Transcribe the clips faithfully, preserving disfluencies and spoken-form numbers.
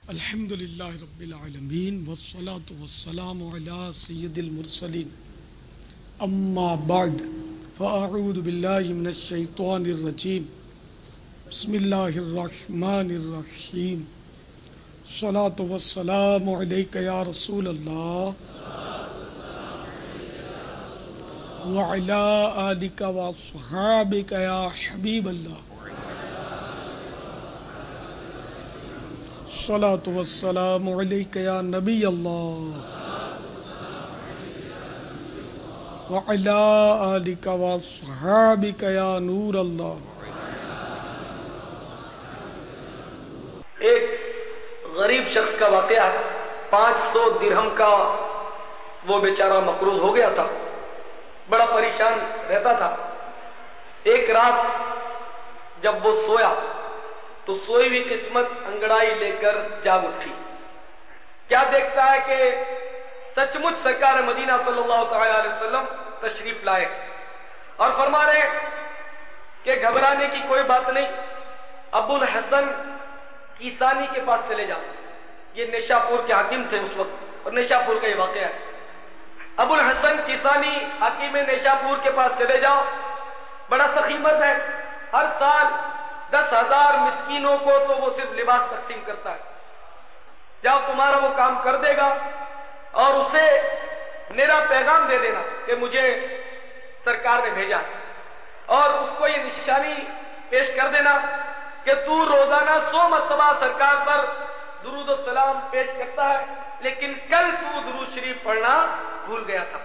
الحمد للہ رب العالمین والصلاة والسلام علی سید المرسلین اما بعد فاعوذ باللہ من الشیطان الرجیم بسم اللہ الرحمن الرحیم الصلاة والسلام علیک یا رسول اللہ وعلی آلک واصحابک یا حبیب اللہ الصلاة والسلام علیک یا نبی اللہ وعلی آلک واصحابک یا نور اللہ۔ ایک غریب شخص کا واقعہ ہے، پانچ سو درہم کا وہ بیچارہ مقروض ہو گیا تھا، بڑا پریشان رہتا تھا۔ ایک رات جب وہ سویا تو سوئی ہوئی قسمت انگڑائی لے کر جاگ اٹھی۔ کیا دیکھتا ہے کہ سچ مچ سرکار مدینہ صلی اللہ تعالی علیہ وسلم تشریف لائے اور فرما رہے کہ گھبرانے کی کوئی بات نہیں، ابو الحسن کیسانی کے پاس چلے جاؤ۔ یہ نیشا پور کے حاکم تھے اس وقت، اور نیشا پور کا یہ واقعہ ہے۔ ابو الحسن کیسانی حاکم نیشا پور کے پاس چلے جاؤ، بڑا سخی مرد ہے، ہر سال دس ہزار مسکینوں کو تو وہ صرف لباس تقسیم کرتا ہے۔ جاؤ، تمہارا وہ کام کر دے گا، اور اسے میرا پیغام دے دینا کہ مجھے سرکار نے بھیجا، اور اس کو یہ نشانی پیش کر دینا کہ تو روزانہ سو مرتبہ سرکار پر درود و سلام پیش کرتا ہے، لیکن کل تو درود شریف پڑھنا بھول گیا تھا۔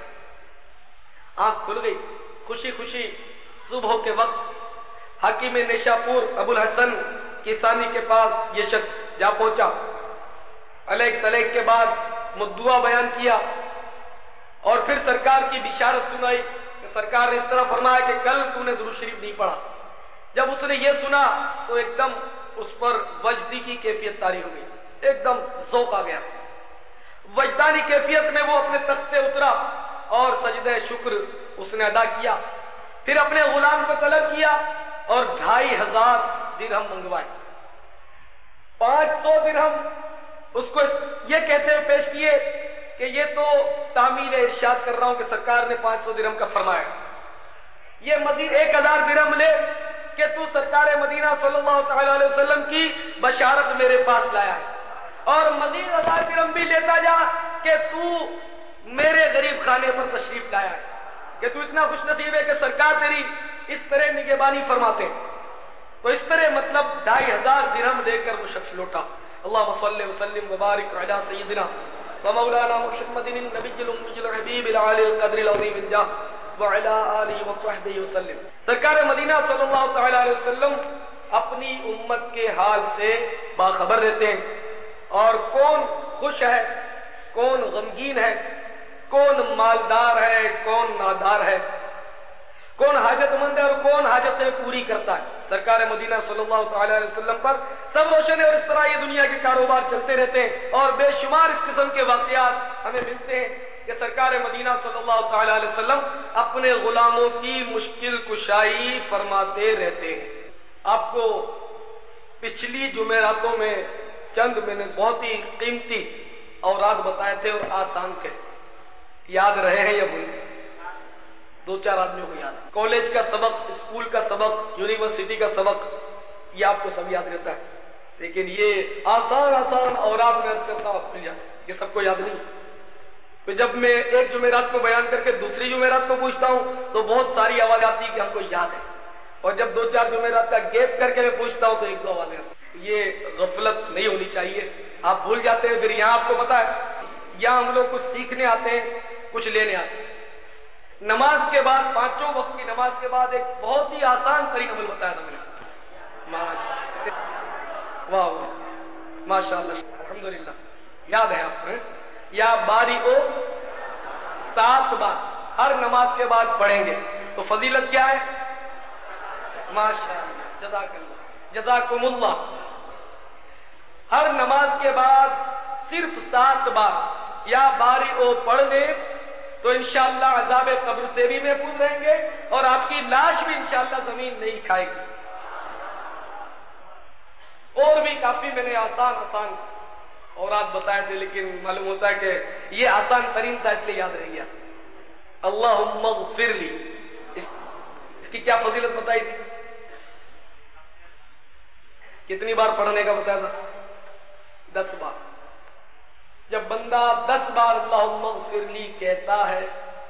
آنکھ کھل گئی، خوشی خوشی صبح کے وقت حاکم نیشا پور ابو الحسن کیسانی کے پاس یہ شخص جا پہنچا۔ علیک سلیک کے بعد مدعا بیان کیا، اور پھر سرکار کی بشارت سنائی کہ سرکار نے اس طرح فرمایا کہ کل تو نے درود شریف نہیں پڑھا۔ جب اس نے یہ سنا تو ایک دم اس پر وجدی کی کیفیت طاری ہو گئی، ایک دم ذوق آ گیا۔ وجدانی کیفیت میں وہ اپنے تخت سے اترا اور سجدہ شکر اس نے ادا کیا، پھر اپنے غلام کو طلب کیا اور ڈھائی ہزار درہم منگوائے۔ پانچ سو درہم اس کو یہ کہتے ہوئے پیش کیے کہ یہ تو تعمیل ارشاد کر رہا ہوں کہ سرکار نے پانچ سو درہم کا فرمایا، یہ مزید ایک ہزار درہم لے کہ تو سرکار مدینہ صلی اللہ تعالی علیہ وسلم کی بشارت میرے پاس لایا ہے، اور مزید ہزار درہم بھی لیتا جا کہ تو میرے غریب خانے پر تشریف لایا ہے، کہ تو اتنا خوش نصیب ہے کہ سرکار تیری اس طرح نگہبانی فرماتے ہیں۔ تو اس طرح مطلب ڈھائی ہزار درہم دے کر وہ شخص لوٹا۔ اللہم صلی وسلم وبارک علی سیدنا ومولانا محمد النبی الامی الحبیب العالی القدر العظیم الجاہ وعلی آلہ وصحبہ وسلم۔ سرکار مدینہ صلی اللہ تعالی علیہ وسلم اپنی امت کے حال سے باخبر رہتے ہیں، اور کون خوش ہے، کون غمگین ہے، کون مالدار ہے، کون نادار ہے، کون حاجت مند ہے اور کون حاجتیں پوری کرتا ہے۔ سرکار مدینہ صلی اللہ تعالی علیہ وسلم پر سب روشن ہے، اور اس طرح یہ دنیا کے کاروبار چلتے رہتے ہیں، اور بے شمار اس قسم کے واقعات ہمیں ملتے ہیں کہ سرکار مدینہ صلی اللہ تعالی علیہ وسلم اپنے غلاموں کی مشکل کشائی فرماتے رہتے ہیں۔ آپ کو پچھلی جمعراتوں میں چند میں نے بہت ہی قیمتی اوراد بتائے تھے اور آسان تھے، یاد رہے ہیں یا بھول گئے؟ دو چار آدمیوں کو یاد ہے۔ کالج کا سبق، اسکول کا سبق، یونیورسٹی کا سبق، یہ آپ کو سب یاد رہتا ہے، لیکن یہ آسان آسان اوراد میں عرض کرتا ہوں یہ سب کو یاد نہیں۔ تو جب میں ایک جمعرات کو بیان کر کے دوسری جمعرات کو پوچھتا ہوں تو بہت ساری آواز آتی ہے کہ ہم کو یاد ہے، اور جب دو چار جمعرات کا گیپ کر کے میں پوچھتا ہوں تو ایک دو آوازیں آتی ہیں۔ یہ غفلت نہیں ہونی چاہیے، آپ بھول جاتے ہیں۔ پھر یہاں آپ کو پتا ہے، یہاں ہم لوگ کچھ سیکھنے آتے ہیں، کچھ لینے آتے ہیں۔ نماز کے بعد، پانچوں وقت کی نماز کے بعد ایک بہت ہی آسان ترین عمل بتایا تھا میں نے۔ واہ واہ، ماشاء اللہ، الحمدللہ، یاد ہے آپ کو؟ یا باری کو سات بار ہر نماز کے بعد پڑھیں گے تو فضیلت کیا ہے؟ ماشاء اللہ، جزاک اللہ، جزاکم اللہ۔ ہر نماز کے بعد صرف سات بار یا باری او پڑھ لیں تو انشاءاللہ عذاب قبر سے بھی محفوظ رہیں گے، اور آپ کی لاش بھی انشاءاللہ زمین نہیں کھائے گی۔ اور بھی کافی میں نے آسان آسان اور آپ بتائے تھے لیکن معلوم ہوتا ہے کہ یہ آسان ترین تھا اس لیے یاد رہ گیا. اللہم اغفر لی, اس, اس کی کیا فضیلت بتائی تھی؟ کتنی بار پڑھنے کا بتایا تھا؟ دس بار. جب بندہ دس بار اللہم اغفر لی کہتا ہے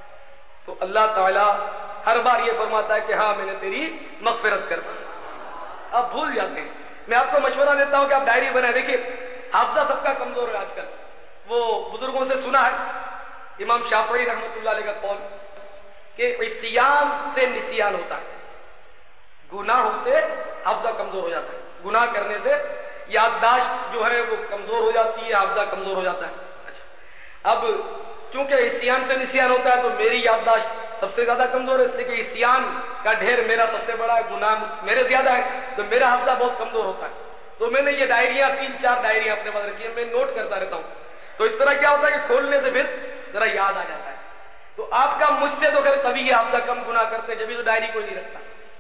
تو اللہ تعالی ہر بار یہ فرماتا ہے کہ ہاں میں نے تیری مغفرت کر دی. آپ بھول جاتے ہیں. میں آپ کو مشورہ دیتا ہوں کہ آپ ڈائری بنائیں. دیکھیے حافظہ سب کا کمزور ہے آج کل. وہ بزرگوں سے سنا ہے, امام شافعی رحمۃ اللہ علیہ کا قول کہ عصیان سے نسیان ہوتا ہے, گناہوں سے حافظہ کمزور ہو جاتا ہے. گناہ کرنے سے یادداشت جو ہے وہ کمزور ہو جاتی ہے, حافظہ کمزور ہو جاتا ہے. اچھا, اب چونکہ عصیان سے نسیان ہوتا ہے تو میری یادداشت سب سے زیادہ کمزور ہے, اس لیے کہ عصیان کا ڈھیر میرا سب سے بڑا ہے, گناہ میرے زیادہ ہے, تو میرا حافظہ بہت کمزور ہوتا ہے. تو میں نے یہ ڈائریاں تین چار ڈائریاں اپنے پاس رکھی ہیں, میں نوٹ کرتا رہتا ہوں. تو اس طرح کیا ہوتا ہے کہ کھولنے سے پھر ذرا یاد آ جاتا ہے. تو آپ کا مجھ سے تو خیر کبھی یہ حافظہ کم گناہ کرتے ہیں جبھی تو ڈائری کوئی نہیں رکھتا,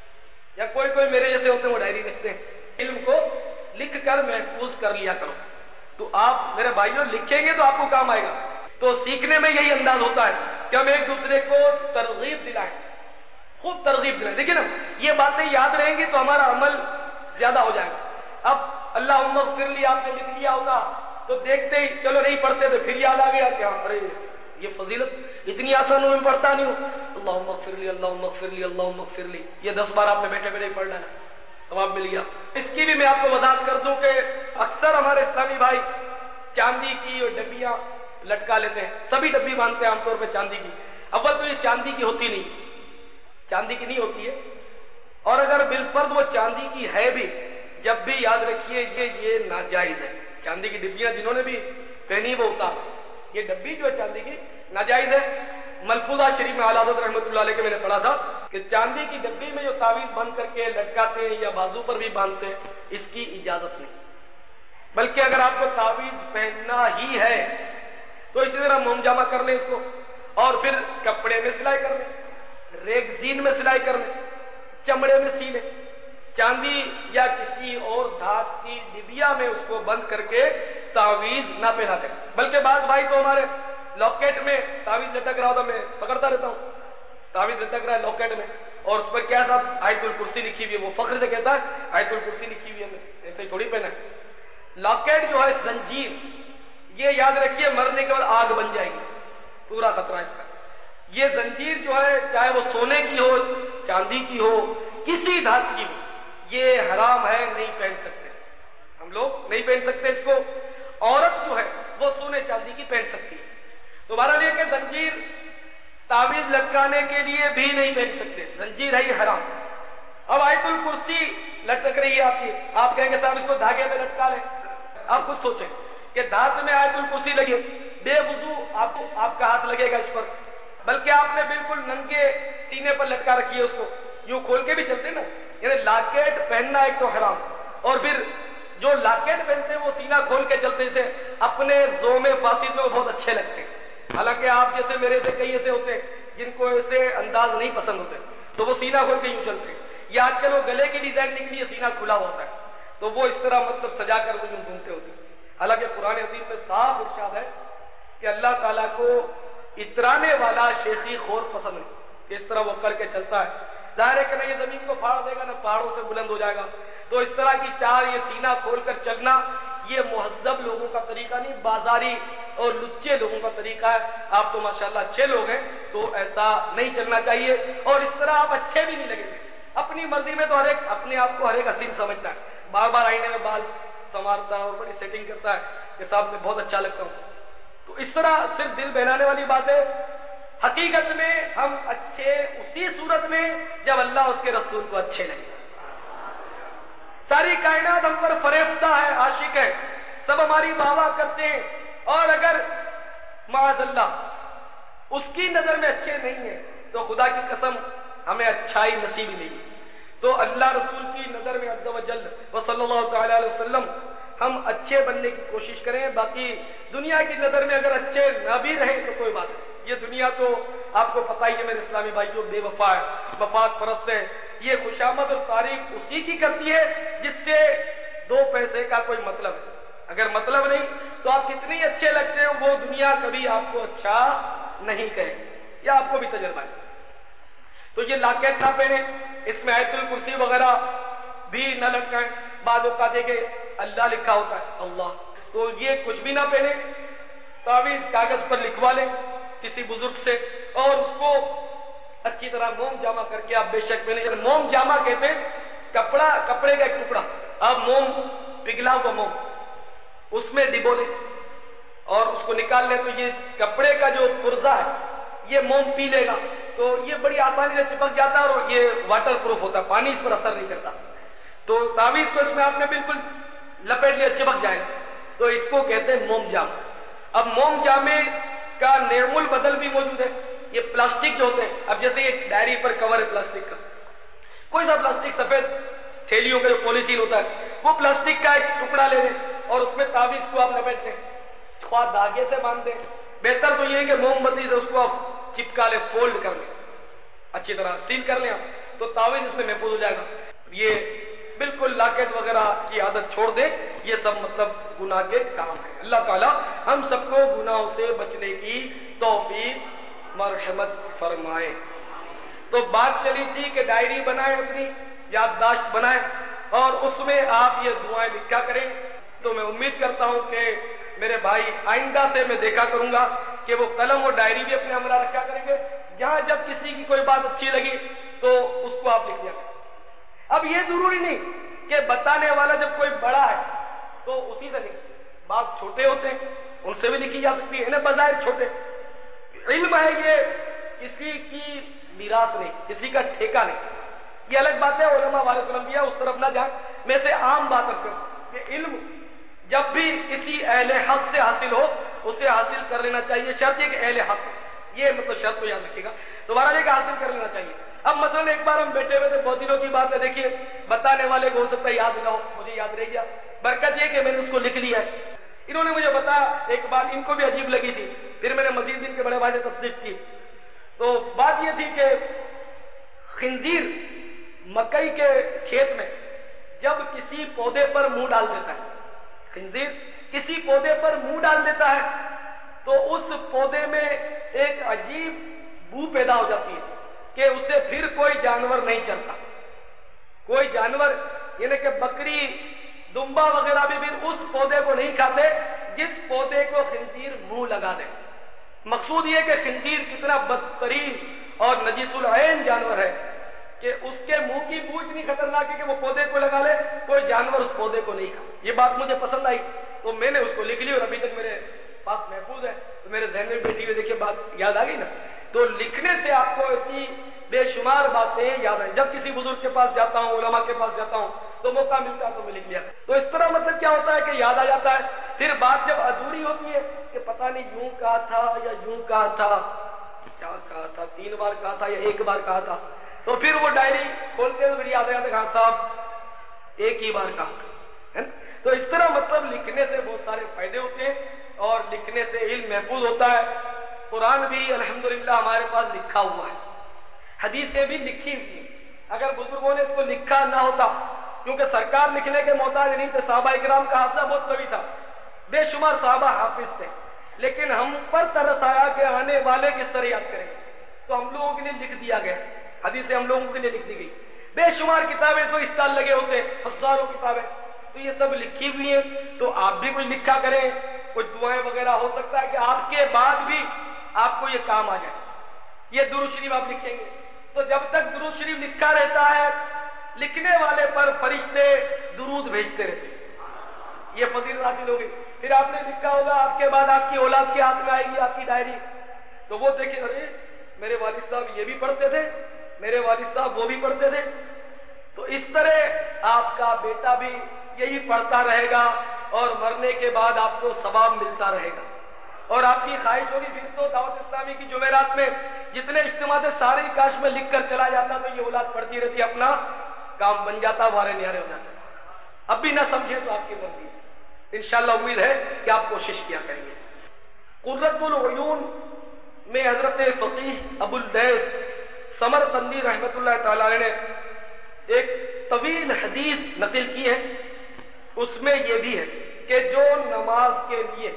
یا کوئی کوئی میرے جیسے ہوتے ہیں وہ ڈائری رکھتے ہیں. علم کو لکھ کر محفوظ کر لیا کرو. تو آپ میرے بھائیوں لکھیں گے تو آپ کو کام آئے گا. تو سیکھنے میں یہی انداز ہوتا ہے کہ ہم ایک دوسرے کو ترغیب دلائیں, خوب ترغیب دلائیں. دیکھیں نا, یہ باتیں یاد رہیں گی تو ہمارا عمل زیادہ ہو جائے گا. اب اللہم اغفر لی آپ نے لکھ لیا ہوگا تو دیکھتے ہی چلو نہیں پڑھتے تو پھر یاد آ گیا کہ ارے یہ فضیلت اتنی آسان میں پڑھتا نہیں ہوں. اللہم اغفر لی اللہم اغفر لی اللہم اغفر لی, یہ دس بار آپ نے بیٹھے بیٹھے پڑھ لینا, ثواب مل گیا. اس کی بھی میں آپ کو وضاحت کر دوں کہ اکثر ہمارے اسلامی بھائی چاندی کی اور ڈبیاں لٹکا لیتے ہیں. سبھی ڈبی باندھتے ہیں عام طور پہ چاندی کی. اول تو یہ چاندی کی ہوتی نہیں, چاندی کی نہیں ہوتی ہے, اور اگر بالفرض وہ چاندی کی ہے بھی جب بھی یاد رکھیے کہ یہ ناجائز ہے. چاندی کی ڈبیاں جنہوں نے بھی پہنی وہ اتار, یہ ڈبی جو ہے چاندی کی ناجائز ہے. ملفوظہ شریف میں اعلیٰ حضرت رحمۃ اللہ علیہ کے میں نے پڑھا تھا کہ چاندی کی ڈبی میں جو تعویذ بند کر کے لٹکاتے ہیں یا بازو پر بھی باندھتے ہیں اس کی اجازت نہیں. بلکہ اگر آپ کو تعویذ پہننا ہی ہے تو اسی طرح موم جامہ کر لیں اس کو, اور پھر کپڑے میں سلائی کر لیں, ریگزین میں سلائی کر لیں, چمڑے میں سی لیں. چاندی یا کسی اور دھات کی ڈبیا میں اس کو بند کر کے تعویذ نہ پہنا دیں. بلکہ بعض بھائی تو ہمارے لاکٹ میں تعویذ لٹک رہا ہوتا, میں پکڑتا رہتا ہوں, تعویذ لٹک رہا ہے لاکٹ میں اور اس پر کیا صاحب آیت الکرسی لکھی ہوئی ہے, وہ فخر سے کہتا ہے آیت الکرسی لکھی ہوئی ہے, میں ایسے ہی تھوڑی پہنا ہے. لاکٹ جو ہے زنجیر, یہ یاد رکھیے مرنے کے بعد آگ بن جائے گی, پورا خطرہ اس کا. یہ زنجیر جو ہے چاہے وہ سونے کی ہو, چاندی کی ہو, کسی دھات کی ہو, یہ حرام ہے, نہیں پہن سکتے ہم لوگ, نہیں پہن سکتے اس کو. عورت جو ہے وہ سونے چاندی کی پہن سکتی ہے. تو بہرحال یہ کہ زنجیر تعویذ لٹکانے کے لیے بھی نہیں پہن سکتے, زنجیر ہے یہ حرام. اب آیت الکرسی لٹک رہی ہے آپ کی, آپ کہیں گے صاحب اس کو دھاگے میں لٹکا لیں. آپ خود سوچیں کہ دھات میں آیت الکرسی لگی, بے وضو آپ کو آپ کا ہاتھ لگے گا اس پر, بلکہ آپ نے بالکل ننگے سینے پر لٹکا رکھی ہے اس کو, یوں کھول کے بھی چلتے نا. یعنی لاکٹ پہننا ایک تو حرام, اور پھر جو لاکٹ پہنتے ہیں وہ سینہ کھول کے چلتے سے اپنے زوم فاسد میں وہ بہت اچھے لگتے ہیں. حالانکہ آپ جیسے میرے سے کئی ایسے ہوتے ہیں جن کو ایسے انداز نہیں پسند ہوتے, تو وہ سینہ کھول کے یوں چلتے ہیں. یا آج کل وہ گلے کی ڈیزائن نکلی ہے, سینہ کھلا ہوتا ہے, تو وہ اس طرح مطلب سجا کر وہ یوں گھومتے ہوتے ہیں. حالانکہ قرآن عظیم میں صاف ارشاد ہے کہ اللہ تعالیٰ کو اترانے والا شیخی خور پسند ہے, کہ اس طرح وہ کر کے چلتا ہے. ظاہر ہے کہ نہ یہ زمین کو پھاڑ دے گا نہ پہاڑوں سے بلند ہو جائے گا. تو اس طرح کی چار یہ سینہ کھول کر چلنا یہ مہذب لوگوں کا طریقہ نہیں, بازاری اور لچے لوگوں کا طریقہ ہے. آپ تو ماشاءاللہ اچھے لوگ ہیں تو ایسا نہیں چلنا چاہیے, اور اس طرح آپ اچھے بھی نہیں لگیں گے. اپنی مرضی میں تو ہر ایک اپنے آپ کو ہر ایک حسین سمجھتا ہے, بار بار آئینے میں بال سنوارتا ہے اور بڑی سیٹنگ کرتا ہے کہ صاحب میں بہت اچھا لگتا ہوں. تو اس طرح صرف دل بہلانے والی بات ہے. حقیقت میں ہم اچھے اسی صورت میں جب اللہ اس کے رسول کو اچھے لگے. ساری کائنات ہم پر فریفتہ ہے, عاشق ہے, سب ہماری واہ واہ کرتے ہیں, اور اگر معاذ اللہ اس کی نظر میں اچھے نہیں ہیں تو خدا کی قسم ہمیں اچھائی نصیب ہی نہیں. تو اللہ رسول کی نظر میں عز و جل و صلی اللہ تعالی علیہ وسلم ہم اچھے بننے کی کوشش کریں. باقی دنیا کی نظر میں اگر اچھے نہ بھی رہیں تو کوئی بات نہیں. یہ دنیا تو آپ کو پتہ ہی ہے میرے اسلامی بھائیوں, بے وفا ہے, مفاد پرست ہے. یہ خوشامد اور تعریف اسی کی کرتی ہے جس سے دو پیسے کا کوئی مطلب ہے. اگر مطلب نہیں تو آپ کتنی اچھے لگتے ہیں وہ دنیا کبھی آپ کو اچھا نہیں کہے، یا آپ کو بھی تجربہ ہے۔ تو یہ لاکٹ نہ پہنے، اس میں آیت الکرسی وغیرہ بھی نہ لٹکائیں، بعض اوقات کہ اللہ لکھا ہوتا ہے اللہ، تو یہ کچھ بھی نہ پہنے، تعویذ کاغذ پر لکھوا لیں کسی بزرگ سے، اور اس کو اچھی طرح موم جامع کر کے آپ بے شک پہنے۔ موم جامع کہتے ہیں کپڑا، کپڑے کا ایک ٹکڑا، آپ موم پگھلا ہوا موم اس میں ڈبو لیں اور اس کو نکال لیں، تو یہ کپڑے کا جو پرزہ ہے یہ موم پی لے گا، تو یہ بڑی آسانی سے چپک جاتا ہے اور یہ واٹر پروف ہوتا ہے، پانی اس پر اثر نہیں کرتا۔ تو تعویذ کو اس میں آپ نے بالکل لپیٹ لیا، چپک جائے، تو اس کو کہتے ہیں موم جام۔ اب موم جامے کا نعم البدل بھی موجود ہے، یہ پلاسٹک جو ہوتے ہیں، اب جیسے یہ ڈائری پر کور ہے پلاسٹک کا، کوئی سا پلاسٹک سفید تھیلیوں کا جو پولیتھین ہوتا ہے، وہ پلاسٹک کا ایک ٹکڑا لے لیں اور اس میں تعویذ کو آپ لپیٹ دیں، خواہ دھاگے سے باندھ دیں، بہتر تو یہ ہے کہ موم بتی سے اس کو آپ چپکا لیں، فولڈ کر لیں، اچھی طرح سیل کر لیں آپ، تو تعویذ اس میں محفوظ ہو جائے گا۔ یہ بالکل لاکٹ وغیرہ کی عادت چھوڑ دیں، یہ سب مطلب گناہ کے کام ہے۔ اللہ تعالی ہم سب کو گناہوں سے بچنے کی توفیق مرحمت فرمائے۔ تو بات چلی تھی کہ ڈائری بنائیں، اپنی یادداشت بنائیں اور اس میں آپ یہ دعائیں لکھا کریں۔ تو میں امید کرتا ہوں کہ میرے بھائی آئندہ سے میں دیکھا کروں گا کہ وہ قلم اور ڈائری بھی اپنے ہمراہ رکھا کریں گے، جہاں جب کسی کی کوئی بات اچھی لگی تو اس کو آپ لکھ دیا کریں۔ اب یہ ضروری نہیں کہ بتانے والا جب کوئی بڑا ہے تو اسی سے لکھ، بات چھوٹے ہوتے ہیں ان سے بھی لکھی جا سکتی ہے نا، بظاہر چھوٹے، علم ہے یہ کسی کی میراث نہیں، کسی کا ٹھیکہ نہیں، یہ الگ بات ہے، علماء والے سلام دیا اس طرف نہ جائیں۔ میں سے عام بات کروں کہ علم جب بھی کسی اہل حق سے حاصل ہو اسے حاصل کر لینا چاہیے، شرط یہ کہ اہل حق، یہ مطلب شرط کو یاد رکھیے گا، دوبارہ یہ کہ حاصل کر لینا چاہیے۔ اب مثلا ایک بار ہم بیٹھے ہوئے تھے، بہت دنوں کی بات ہے، دیکھیے بتانے والے کو ہو سکتا ہے یاد نہ ہو، مجھے یاد رہ گیا، برکت یہ کہ میں نے اس کو لکھ لیا ہے۔ انہوں نے مجھے بتایا ایک بات، ان کو بھی عجیب لگی تھی، پھر میں نے مزید ان کے بڑے بھائی سے تصدیق کی، تو بات یہ تھی کہ خنزیر مکئی کے کھیت میں جب کسی پودے پر منہ ڈال دیتا ہے، خنزیر کسی پودے پر منہ ڈال دیتا ہے تو اس پودے میں ایک عجیب بو پیدا ہو جاتی ہے کہ اسے پھر کوئی جانور نہیں چلتا، کوئی جانور یعنی کہ بکری دمبا وغیرہ بھی پھر اس پودے کو نہیں کھاتے جس پودے کو خنزیر منہ لگا دے۔ مقصود یہ کہ خنزیر کتنا بدترین اور نجیس العین جانور ہے کہ اس کے منہ کی بو اتنی خطرناک ہے کہ وہ پودے کو لگا لے، کوئی جانور اس پودے کو نہیں کھا۔ یہ بات مجھے پسند آئی تو میں نے اس کو لکھ لی اور ابھی تک میرے پاس محفوظ ہے، تو میرے ذہن میں بیٹھی ہوئی دیکھیے بات یاد آ گئی نا۔ تو لکھنے سے آپ کو ایسی بے شمار باتیں یاد آئیں۔ جب کسی بزرگ کے پاس جاتا ہوں، علماء کے پاس جاتا ہوں تو موقع ملتا ہے تو میں لکھ لیا۔ تو اس طرح مطلب کیا ہوتا ہے کہ یاد آ جاتا ہے، پھر بات جب ادھوری ہوتی ہے کہ پتہ نہیں یوں کہا تھا یا یوں کہا تھا، کیا کہا تھا، تین بار کہا تھا یا ایک بار کہا تھا، تو پھر وہ ڈائری کھولتے ہوئے یاد آ جاتا ہے ہاں صاحب ایک ہی بار کہا۔ تو اس طرح مطلب لکھنے سے بہت سارے فائدے ہوتے ہیں اور لکھنے سے علم محفوظ ہوتا ہے۔ قرآن بھی الحمدللہ ہمارے پاس لکھا ہوا ہے، حدیثیں بھی لکھی ہوئی ہیں۔ اگر بزرگوں نے اس کو لکھا نہ ہوتا، کیونکہ سرکار لکھنے کے محتاج نہیں تھے، صحابہ اکرام کا حافظہ بہت قوی تھا، بے شمار صحابہ حافظ تھے، لیکن ہم پر ترس آیا کہ آنے والے کس طرح یاد کریں گے، تو ہم لوگوں کے لیے لکھ دیا گیا، حدیثیں ہم لوگوں کے لیے لکھ دی گئی۔ بے شمار کتابیں تو اسٹال لگے ہوتے ہیں، ہزاروں کتابیں، تو یہ سب لکھی ہوئی ہیں، تو آپ بھی کچھ لکھا کریں، کچھ دعائیں وغیرہ، ہو سکتا ہے کہ آپ کے بعد بھی آپ کو یہ کام آ جائے۔ یہ درود شریف آپ لکھیں گے تو جب تک درود شریف لکھا رہتا ہے لکھنے والے پر فرشتے درود بھیجتے رہتے ہیں، یہ فضیلت حاصل ہوگی۔ پھر آپ نے لکھا ہوگا، آپ کے بعد آپ کی اولاد کے ہاتھ میں آئے گی آپ کی ڈائری، تو وہ دیکھیں ارے میرے والد صاحب یہ بھی پڑھتے تھے، میرے والد صاحب وہ بھی پڑھتے تھے، تو اس طرح آپ کا بیٹا بھی یہی پڑھتا رہے گا اور مرنے کے بعد آپ کو ثواب ملتا رہے گا۔ اور آپ کی خواہش ہوگی پھر تو دعوت اسلامی کی جمعرات میں جتنے اجتماع تھے سارے کاش میں لکھ کر چلا جاتا تو یہ اولاد پڑھتی رہتی، اپنا کام بن جاتا، وارے نیارے ہو جاتا۔ اب بھی نہ سمجھے تو آپ کی مرضی ہے، انشاءاللہ امید ہے کہ آپ کوشش کیا کریں گے۔ قرۃ العیون میں حضرت فقیہ ابو الدیس سمرقندی رحمۃ اللہ تعالی علیہ نے ایک طویل حدیث نقل کی ہے، اس میں یہ بھی ہے کہ جو نماز کے لیے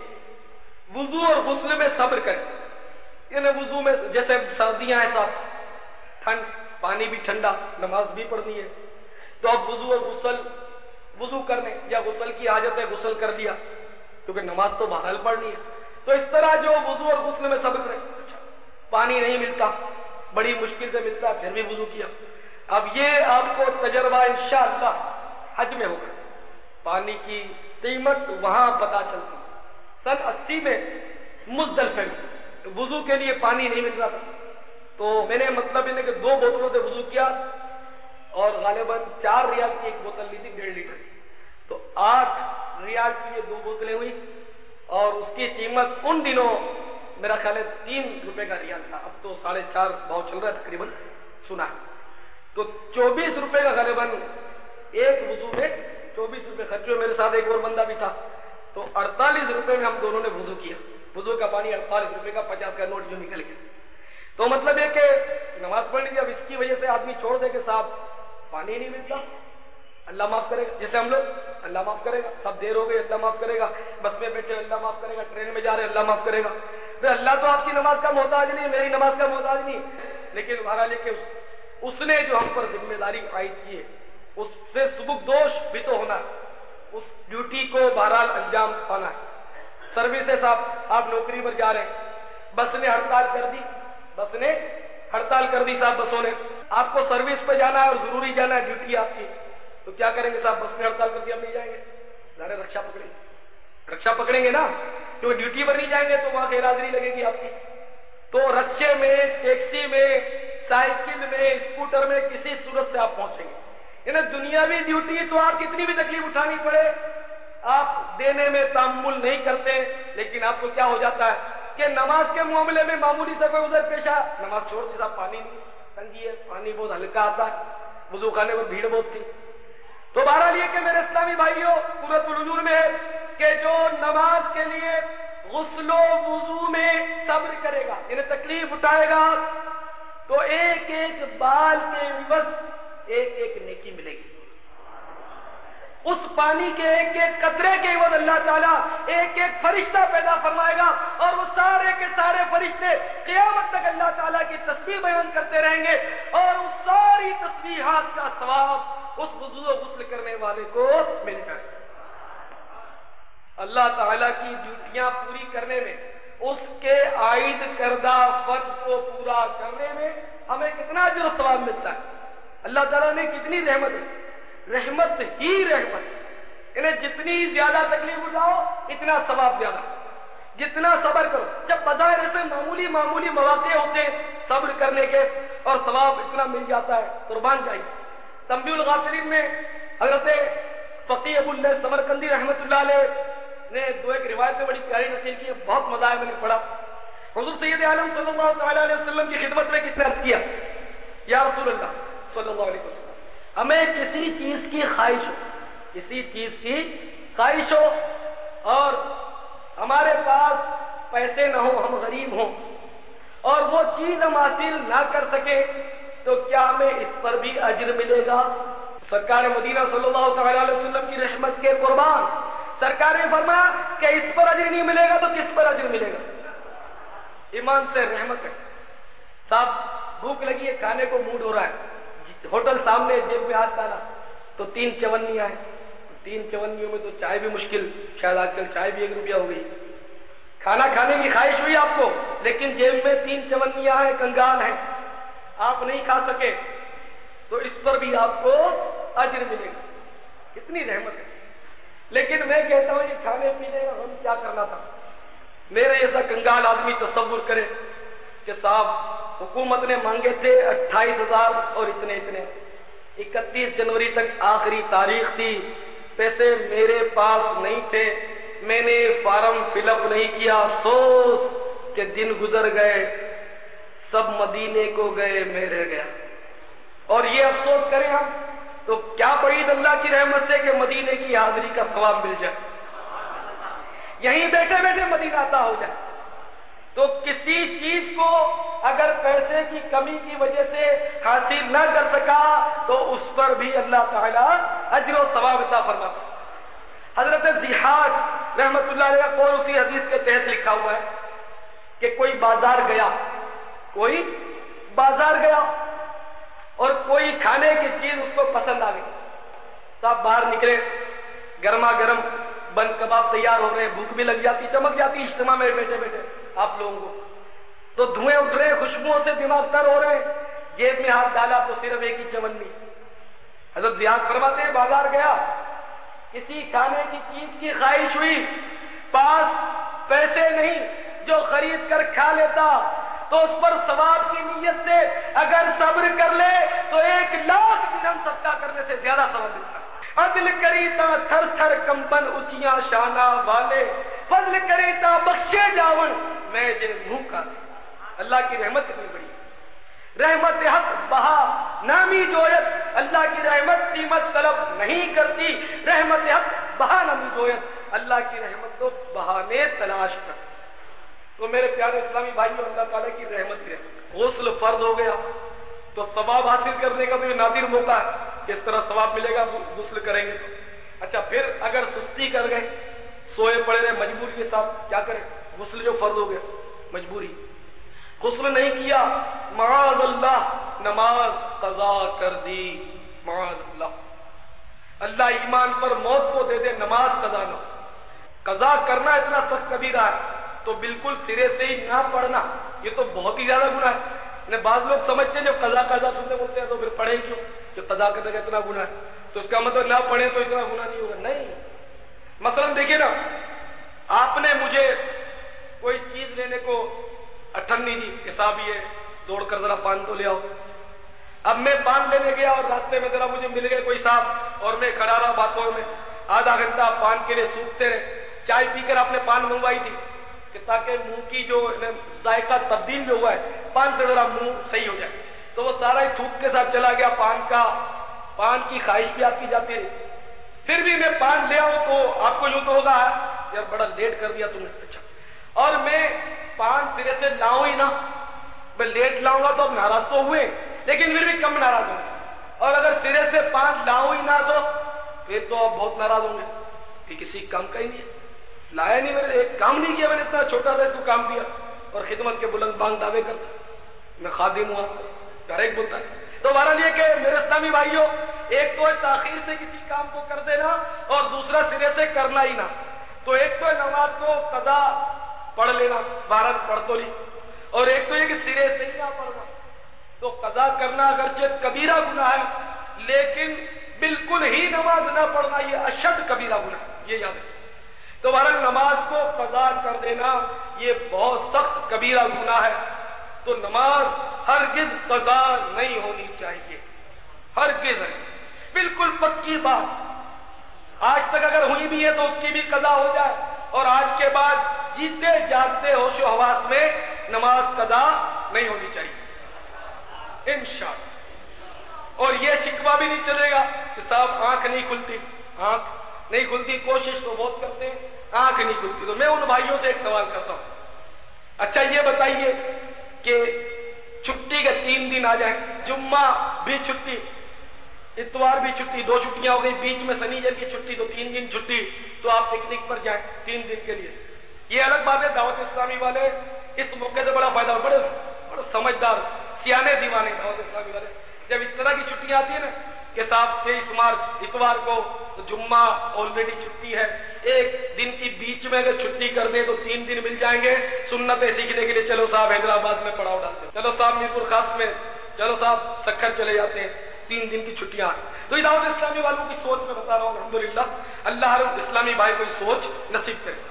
وضو اور غسل میں صبر کرے. یعنی وضو میں جیسے سردیاں ہیں صاحب، ٹھنڈ، پانی بھی ٹھنڈا، نماز بھی پڑھنی ہے، تو اب وضو اور غسل، وضو کرنے یا غسل کی حاجت ہے غسل کر لیا کیونکہ نماز تو بہرحال پڑھنی ہے. تو اس طرح جو وضو اور غسل میں صبر کرے، اچھا پانی نہیں ملتا، بڑی مشکل سے ملتا، پھر بھی وضو کیا. اب یہ آپ کو تجربہ انشاءاللہ حج میں ہوگا. پانی کی قیمت وہاں پتہ چلتی. سن اسی میں مزدلفہ میں وضو کے لیے پانی نہیں مل رہا تھا، تو میں نے مطلب یہ کہ دو بوتلوں سے وضو کیا اور غالباً چار ریال کی ایک بوتل لی تھی، ڈیڑھ لیٹر، تو آٹھ ریال کی یہ دو بوتلیں ہوئی اور اس کی قیمت ان دنوں میرا خیال ہے تین روپے کا ریال تھا. اب تو ساڑھے چار بھاؤ چل رہا ہے تقریباً، سنا ہے. تو چوبیس روپے کا غالباً ایک وضو میں چوبیس روپے خرچ ہوئے. میرے ساتھ ایک اور بندہ بھی تھا، تو اڑتالیس روپے میں ہم دونوں نے وضو کیا. وضو کا پانی اڑتالیس روپے کا، پچاس کا نوٹ جو نکل گیا. تو مطلب یہ کہ نماز پڑھ لی. اب اس کی وجہ سے آدمی چھوڑ دے کہ صاحب پانی نہیں ملتا، اللہ معاف کرے گا. جیسے ہم لوگ اللہ معاف کرے گا، سب دیر ہو گئی اللہ معاف کرے گا، بس میں بیٹھے اللہ معاف کرے گا، ٹرین میں جا رہے اللہ معاف کرے گا. تو اللہ تو آپ کی نماز کا محتاج نہیں، میری نماز کا محتاج نہیں. لیکن بہرحال یہ کہ اس نے جو ہم پر ذمہ داری عائد کی ہے اس سے سبک دوش بھی تو ہونا ہے، اس ڈیوٹی کو بہرحال انجام پانا ہے. سروس ہے صاحب، آپ نوکری پر جا رہے ہیں، بس نے ہڑتال کر دی، بس نے ہڑتال کر دی صاحب، بسوں نے، آپ کو سروس پہ جانا ہے اور ضروری جانا ہے، ڈیوٹی آپ کی، تو کیا کریں گے صاحب؟ بس نے ہڑتال کر دی، ہم نہیں جائیں گے، ظاہر رکشا پکڑیں گے، رکشا پکڑیں گے نا، کیونکہ ڈیوٹی پر نہیں جائیں گے تو وہاں غیر حاضری لگے گی آپ کی. تو رکشے میں، ٹیکسی میں، سائیکل میں، اسکوٹر میں کسی صورت سے آپ پہنچیں گے. یعنی دنیاوی ڈیوٹی تو آپ کتنی بھی تکلیف اٹھانی پڑے آپ دینے میں تامل نہیں کرتے. لیکن آپ کو کیا ہو جاتا ہے کہ نماز کے معاملے میں معمولی سے کوئی ادھر پیشہ، نماز چھوڑ دی صاحب، پانی نہیں، تنگی ہے، پانی بہت ہلکا آتا ہے، وضو خانے پر بھیڑ بہت تھی. تو بہرحال یہ کہ میرے اسلامی بھائیوں، سورۃ النور میں ہے کہ جو نماز کے لیے غسل و وضو میں صبر کرے گا، یعنی تکلیف اٹھائے گا، تو ایک ایک بال کے عوض ایک ایک نیکی ملے گی. اس پانی کے ایک ایک قطرے کے عوض اللہ تعالیٰ ایک ایک فرشتہ پیدا فرمائے گا، اور وہ سارے کے سارے فرشتے قیامت تک اللہ تعالیٰ کی تسبیح بیان کرتے رہیں گے، اور اس ساری تسبیحات کا ثواب اس وضو و غسل کرنے والے کو مل جائے. اللہ تعالیٰ کی ڈیوٹیاں پوری کرنے میں، اس کے عائد کردہ فرض کو پورا کرنے میں ہمیں کتنا اجر و ثواب ملتا ہے. اللہ تعالیٰ نے کتنی رحمت ہے، رحمت ہی رحمت. انہیں جتنی زیادہ تکلیف اٹھاؤ اتنا ثواب زیادہ، جتنا صبر کرو. جب بظاہر ایسے معمولی معمولی مواقع ہوتے ہیں صبر کرنے کے اور ثواب اتنا مل جاتا ہے، قربان جائیے. تنبیہ الغافلین میں حضرت فقیہ ابو اللہ سمرقندی رحمۃ اللہ علیہ نے دو ایک روایتیں بڑی پیاری نقل کی، بہت مزہ آیا میں نے پڑھا. حضور سید عالم صلی اللہ تعالی علیہ وسلم کی خدمت میں کس نے عرض کیا، یا رسول اللہ صلی اللہ علیہ وسلم، ہمیں کسی چیز کی خواہش ہو، کسی چیز کی خواہش ہو اور ہمارے پاس پیسے نہ ہوں، ہم غریب ہوں اور وہ چیز ہم حاصل نہ کر سکے، تو کیا ہمیں اس پر بھی اجر ملے گا؟ سرکار مدینہ صلی اللہ تعالی علیہ وسلم کی رحمت کے قربان، سرکار نے فرمایا کہ اس پر اجر نہیں ملے گا تو کس پر اجر ملے گا؟ ایمان سے رحمت ہے. صاحب بھوک لگی ہے، کھانے کو موڈ ہو رہا ہے، ہوٹل سامنے، جیب میں ہاتھ ڈالا تو تین چونیاں ہیں، تین چونیوں میں تو چائے بھی مشکل، شاید آج کل چائے بھی ایک روپیہ ہو گئی. کھانا کھانے کی خواہش ہوئی آپ کو، لیکن جیب میں تین چونیاں ہیں، کنگال ہیں، آپ نہیں کھا سکے، تو اس پر بھی آپ کو اجر ملے گا. کتنی رحمت ہے. لیکن میں کہتا ہوں یہ کھانے پینے کا ہم کیا کرنا تھا. میرے جیسا کنگال آدمی تصور کرے کہ صاحب حکومت نے مانگے تھے اٹھائیس ہزار اور اتنے اتنے، اکتیس جنوری تک آخری تاریخ تھی، پیسے میرے پاس نہیں تھے، میں نے فارم فل اپ نہیں کیا، افسوس کہ دن گزر گئے، سب مدینے کو گئے، میں رہ گیا. اور یہ افسوس کریں ہم تو کیا بعید اللہ کی رحمت سے کہ مدینے کی حاضری کا ثواب مل جائے، یہیں بیٹھے بیٹھے مدینہ عطا ہو جائے. تو کسی چیز کو اگر پیسے کی کمی کی وجہ سے حاصل نہ کر سکا تو اس پر بھی اللہ تعالیٰ اجر و ثواب عطا فرماتا. حضرت ضحاک رحمت اللہ علیہ کا قول اسی حدیث کے تحت لکھا ہوا ہے کہ کوئی بازار گیا کوئی بازار گیا اور کوئی کھانے کی چیز اس کو پسند آ گئی. صاحب باہر نکلے, گرما گرم بند کباب تیار ہو رہے ہیں, بھوک بھی لگ جاتی, چمک جاتی اجتماع میں بیٹھے بیٹھے آپ لوگوں کو, تو دھوئیں اٹھ رہے ہیں, خوشبوؤں سے دماغ تر ہو رہے ہیں, جیب میں ہاتھ ڈالا تو صرف ایک ہی چونی. حضرت ضیاء فرماتے ہیں بازار گیا, کسی کھانے کی چیز کی خواہش ہوئی, پاس پیسے نہیں جو خرید کر کھا لیتا تو اس پر ثواب کی نیت سے اگر صبر کر لے تو ایک لاکھ درہم صدقہ کرنے سے زیادہ ثواب ملتا. عدل کریتا تھر تھر کمبن اچیاں شانہ والے, فضل کریتا بخشے جاون میں جے منہ کا. اللہ کی رحمت کتنی بڑی, رحمت حق بہا نامی جویت, اللہ کی رحمت قیمت طلب نہیں کرتی, رحمت حق بہا نامی جویت, اللہ کی رحمت تو بہانے تلاش کر. تو میرے پیارے اسلامی بھائیوں, اللہ تعالیٰ کی رحمت سے غسل فرض ہو گیا تو ثواب حاصل کرنے کا تو یہ نادر موقع ہے, کس طرح ثواب ملے گا غسل کریں گے تو. اچھا پھر اگر سستی کر گئے, سوئے پڑے رہے مجبوری کے ساتھ, کیا کریں؟ غسل جو فرض ہو گیا مجبوری, غسل نہیں کیا, معاذ اللہ نماز قضا کر دی, معاذ اللہ, اللہ ایمان پر موت کو دے دے, نماز قضا نہ. قضا کرنا اتنا سخت کبیرہ ہے تو بالکل سرے سے ہی نہ پڑھنا یہ تو بہت ہی زیادہ گناہ ہے. بعض لوگ سمجھتے ہیں جب قضا قضا سنتے بولتے ہیں تو پھر پڑھیں کیوں, جو قضا کرنے کا اتنا گناہ ہے تو اس کا مطلب نہ پڑھیں تو اتنا گناہ نہیں ہوگا. نہیں, مثلا دیکھیے نا, آپ نے مجھے کوئی چیز لینے کو اٹھنی دی کہ صاحب یہ دوڑ کر ذرا پان تو لے آؤ. اب میں پان لینے گیا اور راستے میں ذرا مجھے مل گئے کوئی صاحب اور میں کھڑا رہا باتوں میں, آدھا گھنٹہ پان کے لیے سوکھتے رہے. چائے پی کر آپ نے پان منگوائی تھی کہ تاکہ منہ کی جو ذائقہ تبدیل جو ہوا ہے پان سے ذرا منہ صحیح ہو جائے, تو وہ سارا ہی تھوک کے ساتھ چلا گیا پان کا, پان کی خواہش بھی آپ کی جاتی رہی. پھر بھی میں پان لے آؤں تو آپ کو یوں تو ہوگا یار بڑا لیٹ کر دیا تم نے. اچھا, اور میں پان سرے سے لاؤں ہی نہ, میں لیٹ لاؤں گا تو اب ناراض تو ہوئے لیکن پھر بھی کم ناراض ہوں گے, اور اگر سرے سے پان لاؤں ہی نہ تو پھر تو اب بہت ناراض ہوں گے کہ کسی کام کا ہی نہیں ہے, لایا نہیں, میں نے ایک کام نہیں کیا, میں نے اتنا چھوٹا تھا اس کو کام دیا اور خدمت کے بلند بانگ دعوے کرتا, میں خادم ہوا, ہر ایک بولتا ہے. تو بہرحال یہ کہ میرے اسلامی بھائیوں, ایک تو تاخیر سے کسی کام کو کر دینا اور دوسرا سرے سے کرنا ہی نہ. تو ایک تو نماز کو قضا پڑھ لینا, بہرحال پڑھ تو لی, اور ایک تو یہ کہ سرے سے ہی نہ پڑھنا. تو قضا کرنا اگرچہ کبیرہ گناہ ہے لیکن بالکل ہی نماز نہ پڑھنا یہ اشد کبیرہ گناہ, یہ یاد رکھیں. تو بہرحال نماز کو قضا کر دینا یہ بہت سخت کبیرہ گناہ ہے. تو نماز ہرگز قضا نہیں ہونی چاہیے, ہرگز ہے, بالکل پکی بات. آج تک اگر ہوئی بھی ہے تو اس کی بھی قضا ہو جائے, اور آج کے بعد جیتے جاگتے ہوش و حواس میں نماز قضا نہیں ہونی چاہیے انشاءاللہ. اور یہ شکوہ بھی نہیں چلے گا کہ صاحب آنکھ نہیں کھلتی, آنکھ نہیں کھلتی, کوشش تو بہت کرتے ہیں, آنکھ نہیں کھلتی. تو میں ان بھائیوں سے ایک سوال کرتا ہوں, اچھا یہ بتائیے کہ چھٹی کے تین دن آ جائیں, جمعہ بھی چھٹی, اتوار بھی چھٹی, دو چھٹیاں ہو گئی, بیچ میں سنیچر کی چھٹی, تو تین دن چھٹی, تو آپ پکنک پر جائیں تین دن کے لیے. یہ الگ بات ہے, دعوت اسلامی والے اس موقع سے بڑا فائدہ, بڑے بڑے سمجھدار سیانے دیوانے دعوت اسلامی والے. جب اس طرح کی چھٹیاں آتی ہیں نا کہ صاحب تیئیس مارچ اتوار کو تو جمعہ آلریڈی چھٹی ہے, ایک دن کی بیچ میں اگر چھٹی کر دیں تو تین دن مل جائیں گے سنتیں سیکھنے کے لیے. چلو صاحب حیدرآباد میں پڑاؤ ڈالتے ہیں, چلو صاحب میرپور خاص میں, چلو صاحب سکھر چلے جاتے ہیں, تین دن کی چھٹیاں. تو یہ دعوت اسلامی والوں کی سوچ میں بتا رہا ہوں, الحمدللہ اللہ ہر اسلامی بھائی کو سوچ نصیب کرے.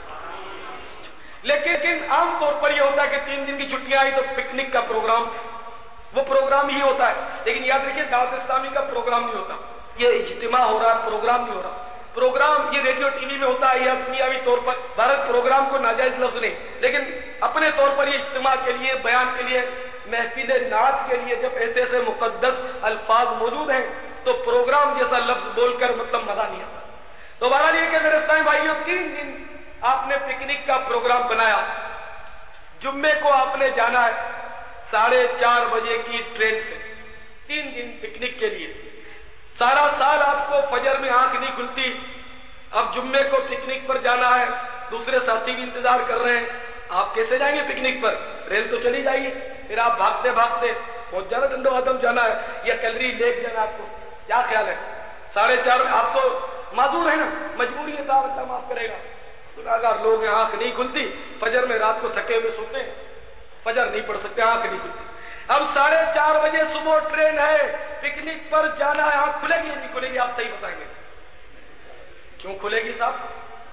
لیکن عام طور پر یہ ہوتا ہے کہ تین دن کی چھٹیاں آئی تو پکنک کا پروگرام, وہ پروگرام ہی ہوتا ہے. لیکن یاد رکھیے دعوت اسلامی کا پروگرام نہیں ہوتا, یہ اجتماع ہو رہا ہے, پروگرام نہیں ہو رہا. پروگرام یہ ریڈیو ٹی وی میں ہوتا ہے یا دنیاوی طور پر, بھارت پروگرام کو ناجائز لفظ نہیں, لیکن اپنے طور پر یہ اجتماع کے لیے, بیان کے لیے, محفل نعت کے لیے جب ایسے ایسے مقدس الفاظ موجود ہیں تو پروگرام جیسا لفظ بول کر مطلب مزہ نہیں آتا. تو بہرحال یہ کہ میرے اسلامی بھائیوں, تین دن آپ نے پکنک کا پروگرام بنایا, جمعے کو آپ نے جانا ہے ساڑھے چار بجے کی ٹرین سے, تین دن پکنک کے لیے. سارا سال آپ کو فجر میں آنکھ نہیں کھلتی, اب جمعے کو پکنک پر جانا ہے، دوسرے ساتھی بھی انتظار کر رہے ہیں، آپ کیسے جائیں گے پکنک پر؟ ریل تو چلی جائیے، پھر آپ بھاگتے بھاگتے بہت زیادہ ڈنڈو آدم جانا ہے یا کیلری لیک جانا ہے، آپ کو کیا خیال ہے؟ ساڑھے چار آپ تو معذور ہیں نا، مجبوری ہے، صاحب اللہ معاف کرے گا، گناہگار لوگ ہیں، آنکھ نہیں کھلتی، فجر میں رات کو تھکے ہوئے سوتے ہیں، فجر نہیں پڑھ سکتے، آنکھ نہیں کھلتی، اب ساڑھے چار بجے صبح ٹرین ہے، پکنک پر جانا ہے، آنکھ کھلے گی یا نہیں کھلے گی؟ آپ صحیح بتائیں گے، کیوں کھلے گی صاحب؟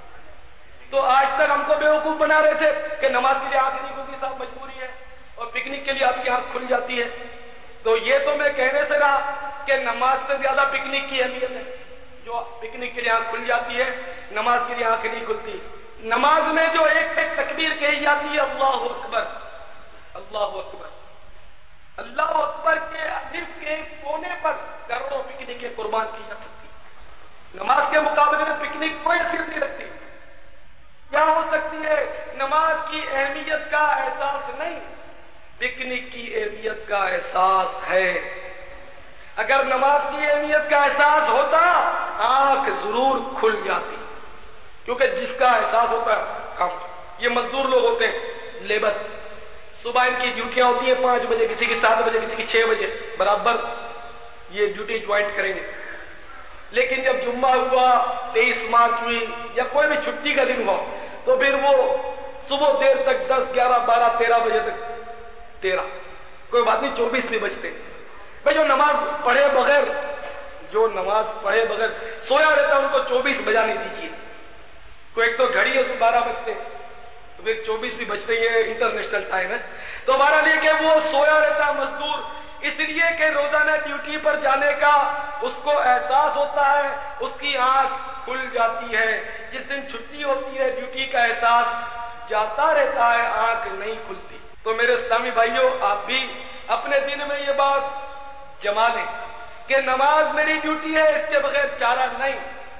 تو آج تک ہم کو بیوقوف بنا رہے تھے کہ نماز کے لیے آنکھ نہیں کھلتی صاحب، مجبوری ہے، اور پکنک کے لیے آپ کی آنکھ کھل جاتی ہے۔ تو یہ تو میں کہنے سے رہا کہ نماز سے زیادہ پکنک کی اہمیت ہے، جو پکنک کے لیے آنکھ کھل جاتی ہے، نماز کے لیے آنکھ نہیں کھلتی۔ نماز میں جو ایک ایک تکبیر کہی جاتی ہے، اللہ اکبر اللہ اکبر، اللہ اکبر کے الف کے کونے پر کروڑوں پکنک قربان کی جا سکتی۔ نماز کے مقابلے میں پکنک کوئی حیثیت نہیں رکھتی۔ کیا ہو سکتی ہے؟ نماز کی اہمیت کا احساس نہیں، پکنک کی اہمیت کا احساس ہے۔ اگر نماز کی اہمیت کا احساس ہوتا، آنکھ ضرور کھل جاتی، کیونکہ جس کا احساس ہوتا ہے کام۔ یہ مزدور لوگ ہوتے ہیں، لیبر، صبح ان کی ڈیوٹیاں ہوتی ہیں پانچ بجے، کسی کی سات بجے، کسی کی چھ بجے، برابر یہ ڈیوٹی جوائنٹ کریں گے، لیکن جب جمعہ ہوا، تیئیس مارچ ہوئی یا کوئی بھی چھٹی کا دن ہوا، تو پھر وہ صبح دیر تک دس گیارہ بارہ تیرہ بجے تک، تیرہ کوئی بات نہیں چوبیس بھی بجتے، بھائی جو نماز پڑھے بغیر جو نماز پڑھے بغیر سویا رہتا ان کو چوبیس بجا نہیں دیجیے۔ کوئی ایک تو گھڑی ہے اس میں بارہ بجتے، تو پھر چوبیس بھی بجتے، یہ انٹرنیشنل ٹائم ہے۔ تو بارہ لے کے وہ سویا رہتا مزدور، اس لیے کہ روزانہ ڈیوٹی پر جانے کا اس کو احساس ہوتا ہے، اس کی آنکھ کھل جاتی ہے۔ جس دن چھٹی ہوتی ہے ڈیوٹی کا احساس جاتا رہتا ہے، آنکھ نہیں کھلتی۔ تو میرے اسلامی بھائیوں، آپ بھی اپنے دل میں یہ بات جما لیں کہ نماز میری ڈیوٹی ہے، اس کے بغیر چارہ نہیں۔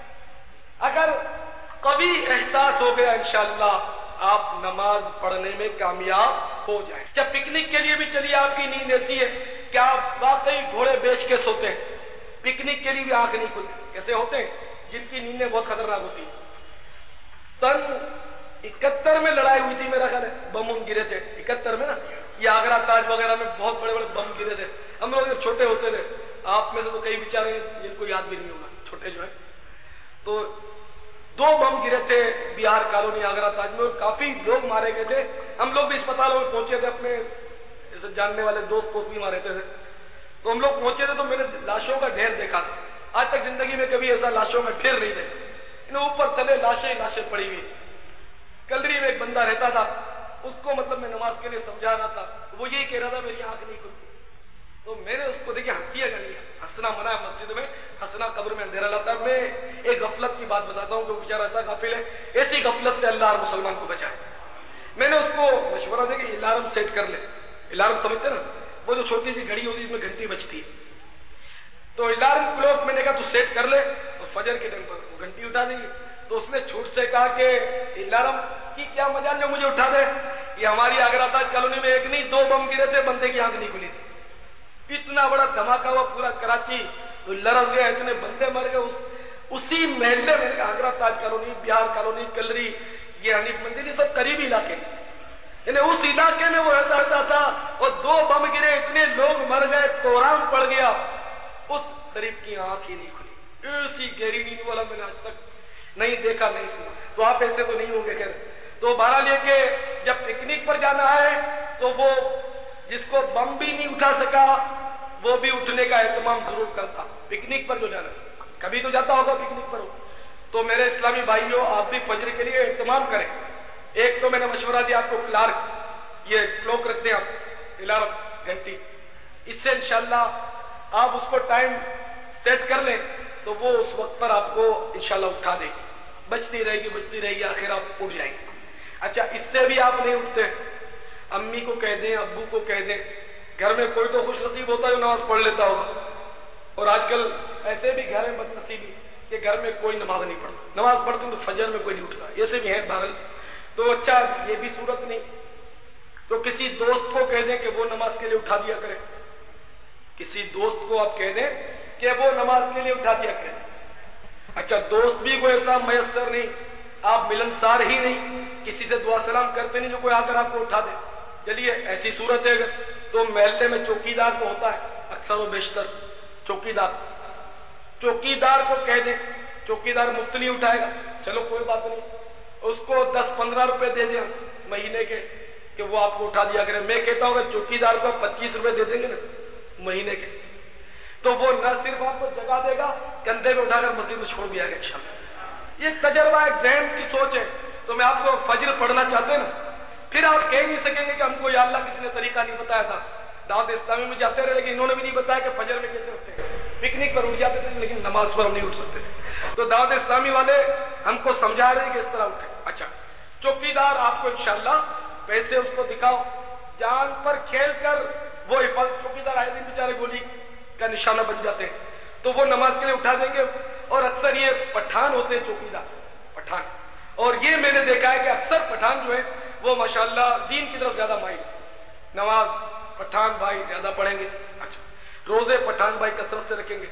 اگر قوی احساس ہو گیا انشاءاللہ آپ نماز پڑھنے میں کامیاب ہو جائیں۔ جب پکنک کے لیے بھی چلیے، آپ کی نیند ایسی ہے کہ آپ واقعی گھوڑے بیچ کے سوتے ہیں، پکنک کے لیے بھی آنکھ نہیں کھلتی۔ کیسے ہوتے ہیں؟ جن کی نیندیں بہت خطرناک ہوتی ہیں۔ سن اکہتر میں لڑائی ہوئی تھی، میرا خیال ہے بم گرے تھے اکہتر میں نا، یہ آگرہ تاج وغیرہ میں بہت بڑے بڑے بم گرے تھے۔ ہم لوگ جب چھوٹے ہوتے تھے، آپ میں سے تو کئی بیچارے جن کو یاد بھی نہیں ہوگا، چھوٹے جو ہے، تو دو بم گرے تھے بہار کالونی آگرہ تاج میں، اور کافی لوگ مارے گئے تھے۔ ہم لوگ بھی اسپتال میں پہنچے تھے، اپنے جیسے جاننے والے دوست کو بھی مارے تھے، تو ہم لوگ پہنچے تھے تو میں نے لاشوں کا ڈھیر دیکھا تھا۔ آج تک زندگی میں کبھی ایسا لاشوں کا ڈھیر نہیں دیکھا، انہیں اوپر تلے لاشیں لاشیں پڑی ہوئی۔ کلری میں ایک بندہ رہتا تھا، اس کو مطلب میں نماز کے لیے سمجھا رہا تھا، وہ یہی کہہ رہا تھا میری آنکھ نہیں کھلتی۔ تو میں نے اس کو دیکھا، ہنسی ہے نہیں، ہنسنا منع ہے مسجد میں، ہنسنا قبر میں اندھیرا لاتا ہے۔ میں ایک غفلت کی بات بتاتا ہوں کہ وہ بیچارہ ایسا غافل ہے، ایسی غفلت سے اللہ اور مسلمان کو بچائے۔ میں نے اس کو مشورہ دیا کہ الارم سیٹ کر لے، الارم سمجھتے نا، وہ جو چھوٹی سی گھڑی ہوتی ہے اس میں گھنٹی بجتی ہے، تو الارم کلوک میں نے کہا تو سیٹ کر لے، اور فجر کے ٹائم پر وہ گھنٹی اٹھا دیں گے۔ تو اس نے چھوٹ سے کہا کہ الارم کی کیا مجال جو مجھے اٹھا دے، یہ ہماری آگرہ تاج کالونی میں ایک نہیں دو بم گرے تھے، بندے کی آنکھ نہیں کھلی تھی، اتنا بڑا دھماکہ ہوا پورا کراچی تو لرز گیا، اتنے بندے مر گئے۔ اس اسی محلے میں آگرہ تاج کالونی، بہار کالونی، کلری، یہ حنیف مندر، یہ سب قریبی علاقے، یعنی اس علاقے میں وہ رہتا رہتا تھا، اور دو بم گرے، اتنے لوگ مر گئے، کوہرام پڑ گیا، اس غریب کی آنکھ ہی نہیں کھلی۔ ایسی گہری نیند والا میں نے آج تک نہیں دیکھا، نہیں سنا۔ تو آپ ایسے تو نہیں ہوں گے خیر۔ تو بہرحال یہ کہ جب پکنک پر جانا ہے تو وہ جس کو بم بھی نہیں اٹھا سکا وہ بھی اٹھنے کا اہتمام ضرور کرتا۔ پکنک پر جو جانا ہے، کبھی تو جاتا ہوگا پکنک پر ہو، تو میرے اسلامی بھائیوں آپ بھی فجر کے لیے اہتمام کریں۔ ایک تو میں نے مشورہ دیا آپ کو، کلارک یہ کلوک رکھ دیں آپ، الارم گھنٹی، اس سے انشاءاللہ آپ اس کو ٹائم سیٹ کر لیں تو وہ اس وقت پر آپ کو انشاءاللہ اٹھا دے گی، بجتی رہے گی بجتی رہے گی، آخر آپ اٹھ جائیں گے۔ اچھا، اس سے بھی آپ نہیں اٹھتے، امی کو کہہ دیں، ابو کو کہہ دیں، گھر میں کوئی تو خوش نصیب ہوتا ہے جو نماز پڑھ لیتا ہوگا، اور آج کل ایسے بھی گھر میں بد نصیبی کہ گھر میں کوئی نماز نہیں پڑھتا، نماز پڑھتے ہیں تو فجر میں کوئی نہیں اٹھتا، ایسے بھی ہیں بھاگل۔ تو اچھا یہ بھی صورت نہیں تو کسی دوست کو کہہ دیں کہ وہ نماز کے لیے اٹھا دیا کرے، کسی دوست کو آپ کہہ دیں کہ وہ نماز کے لیے اٹھا دیا کرے۔ اچھا دوست بھی کوئی ایسا میسر نہیں، آپ ملنسار ہی نہیں، کسی سے دعا سلام کرتے نہیں جو کوئی آ کر آپ کو اٹھا دے، چلیے ایسی صورت ہے تو محلے میں چوکی دار تو ہوتا ہے اکثر و بیشتر، چوکی دار چوکی دار کو کہہ دیں، چوکی دار مفت نہیں اٹھائے گا، چلو کوئی بات نہیں، اس کو دس پندرہ روپے دے دیں مہینے کے کہ وہ آپ کو اٹھا دیا کرے۔ میں کہتا ہوں کہ چوکی دار کو پچیس روپے دے دیں گے نا مہینے کے، تو وہ نہ صرف آپ کو جگہ دے گا، کندھے میں اٹھا کر مسجد میں چھوڑ دیا گا انشاءاللہ۔ یہ ایک تجربہ، ایک ذہن کی سوچ ہے۔ تو میں آپ کو فجر پڑھنا چاہتے ہیں نا، پھر آپ کہہ نہیں سکیں گے کہ ہم کو یا اللہ کسی نے طریقہ نہیں بتایا تھا، دعوت اسلامی میں جاتے رہے لیکن انہوں نے بھی نہیں بتایا کہ فجر میں کیسے اٹھتے ہیں، پکنک پر اٹھ جاتے تھے لیکن نماز پر ہم نہیں اٹھ سکتے تھے۔ تو دعوت اسلامی والے ہم کو سمجھا رہے ہیں کہ اس طرح اٹھے۔ اچھا چوکی دار آپ کو انشاءاللہ پیسے اس کو دکھاؤ، جان پر کھیل کر وہ حفاظت، چوکی دار آئے دن بیچارے گولی کا نشانہ بن جاتے ہیں تو وہ نماز کے لیے اٹھا دیں گے، اور اکثر یہ پٹھان ہوتے ہیں چوکی دار، پٹھان، اور یہ میں نے دیکھا ہے کہ اکثر پٹھان جو ہے وہ ماشاءاللہ دین کی طرف زیادہ مائل، نماز پٹھان بھائی زیادہ پڑھیں گے، اچھا روزے پٹھان بھائی کثرت سے رکھیں گے،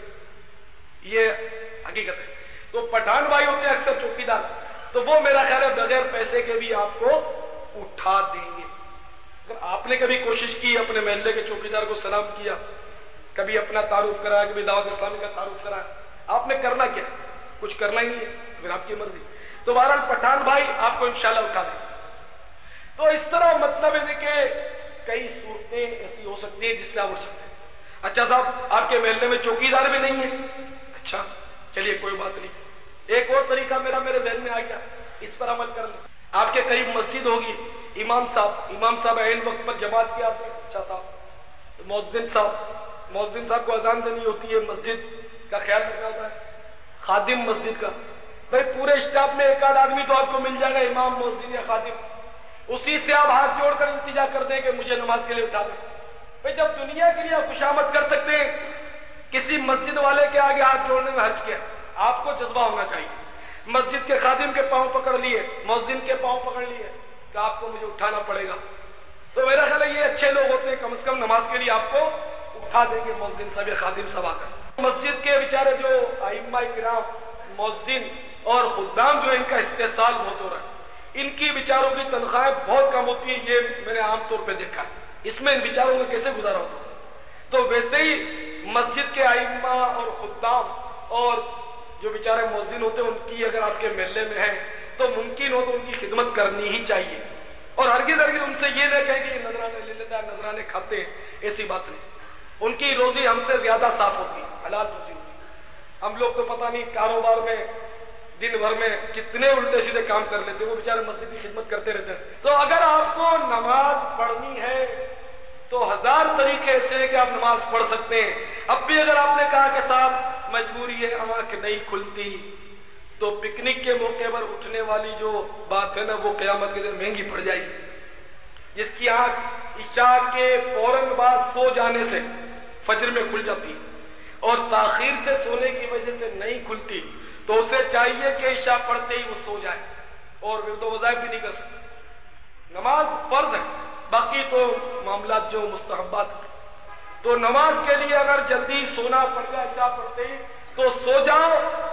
یہ حقیقت ہے۔ تو پٹھان بھائی ہوتے ہیں اکثر چوکی دار، تو وہ میرا خیال ہے بغیر پیسے کے بھی آپ کو اٹھا دیں گے۔ اگر آپ نے کبھی کوشش کی اپنے محلے کے چوکی دار کو سلام کیا، کبھی اپنا تعارف کرایا، کبھی دعوت اسلامی کا تعارف کرایا، آپ نے کرنا کیا؟ کچھ کرنا ہی نہیں ہے، پھر آپ کی مرضی۔ تو بہرحال پٹھان بھائی آپ کو انشاءاللہ اٹھا دیں۔ تو اس طرح مطلب ہے کہ کئی صورتیں ایسی ہو سکتی ہیں جس سے آپ اٹھ سکتے ہیں۔ اچھا صاحب آپ کے محلے میں چوکی دار بھی نہیں ہے، اچھا چلیے کوئی بات نہیں، ایک اور طریقہ میرا میرے ذہن میں آ گیا، اس پر عمل کر لیں۔ آپ کے قریب مسجد ہوگی، امام صاحب امام صاحب عین وقت پر جماعت کی آپ نے، اچھا صاحب مؤذن صاحب مؤذن صاحب کو اذان دینی ہوتی ہے، مسجد کا خیال رکھنا ہوتا ہے، خادم مسجد کا، بھائی پورے اسٹاف میں ایک آدھ آدمی تو آپ کو مل جائے گا امام مؤذن یا خادم، اسی سے آپ ہاتھ جوڑ کر التجا کر دیں کہ مجھے نماز کے لیے اٹھا دیں۔ بھائی جب دنیا کے لیے آپ خوشامد کر سکتے ہیں، کسی مسجد والے کے آگے ہاتھ جوڑنے میں حرج کیا؟ آپ کو جذبہ ہونا چاہیے۔ مسجد کے خادم کے پاؤں پکڑ لیے، مؤذن کے پاؤں پکڑ لیے کہ آپ کو مجھے اٹھانا پڑے گا، تو میرا خیال ہے یہ اچھے لوگ ہوتے ہیں، کم از کم نماز کے لیے آپ کو اٹھا دیں گے مؤذن صاحب یا خادم صاحب آ کر۔ مسجد کے بیچارے جو ائمہ کرام، مؤذن اور خدام جو ان کا استحصال بہت ہو رہا ہے، ان کی بیچاروں کی تنخواہیں بہت کم ہوتی ہیں، یہ میں نے عام طور پہ دیکھا ہے، اس میں ان بیچاروں کا کیسے گزارا ہوتا ہے؟ تو ویسے ہی مسجد کے ائمہ اور خدام اور جو بیچارے مؤذن ہوتے ہیں ان کی اگر آپ کے محلے میں ہیں تو ممکن ہو تو ان کی خدمت کرنی ہی چاہیے، اور ہرگز ہرگز ان سے یہ نہ کہیں کہ یہ نذرانے لے لیتا ہے، نذرانے کھاتے ہیں، ایسی بات نہیں۔ ان کی روزی ہم سے زیادہ صاف ہوتی ہے، حلال روزی ہوتی ہے۔ ہم لوگ تو پتہ نہیں کاروبار میں دن بھر میں کتنے الٹے سیدھے کام کر لیتے ہیں، وہ بیچارے مسجد کی خدمت کرتے رہتے ہیں۔ تو اگر آپ کو نماز پڑھنی ہے تو ہزار طریقے ایسے ہیں کہ آپ نماز پڑھ سکتے ہیں۔ اب بھی اگر آپ نے کہا کہ صاحب مجبوری ہے، آنکھ نہیں کھلتی، تو پکنک کے موقع پر اٹھنے والی جو بات ہے نا وہ قیامت کے دن مہنگی پڑ جائے گی۔ جس کی آنکھ عشاء کے فوراً بعد سو جانے سے فجر میں کھل جاتی اور تاخیر سے سونے کی وجہ سے نہیں کھلتی، تو اسے چاہیے کہ عشاء پڑھتے ہی وہ سو جائے اور ورد و وظائف بھی نہیں کر سکتے۔ نماز فرض ہے، باقی تو معاملات جو مستحبات ہیں۔ تو نماز کے لیے اگر جلدی سونا پڑ جائے عشاء پڑھتے ہی تو سو جاؤ،